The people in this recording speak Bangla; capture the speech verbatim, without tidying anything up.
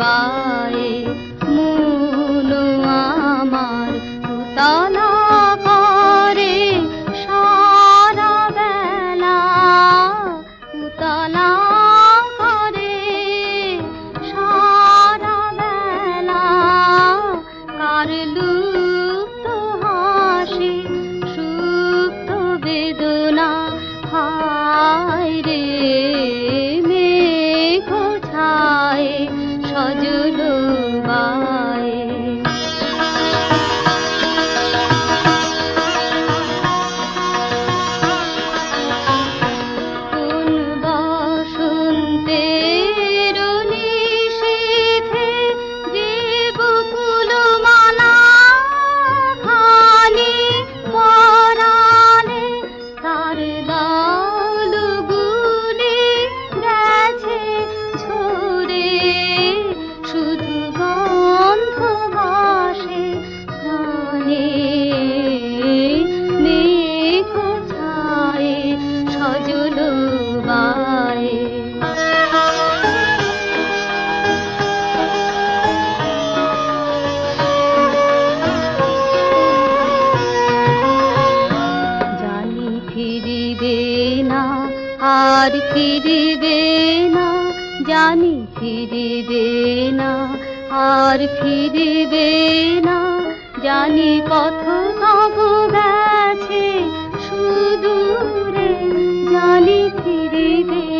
বায়ে মন আমার উতলা করে সারা বেলা, উতলা করে সারা বেলা। কার লুপ্ত হাসি সুপ্ত বেদনা, হায় রে মেঘ ছায় সজল বায়ে। কোন বসন্তের নিশীথে যে বকুল মালা খানি পরাণে তার দলগুলি গেছে ছড়ে, শুধু গন্ধ ভাসে প্রাণে। মেঘ ছায়ে সজল বায়ে। জানি ফিরিবে না আর ফিরিবে না, জানি ফিরিবে না আর ফিরিবে না। জানি পথ তব গেছে সুদূরে, জানি ফিরিবে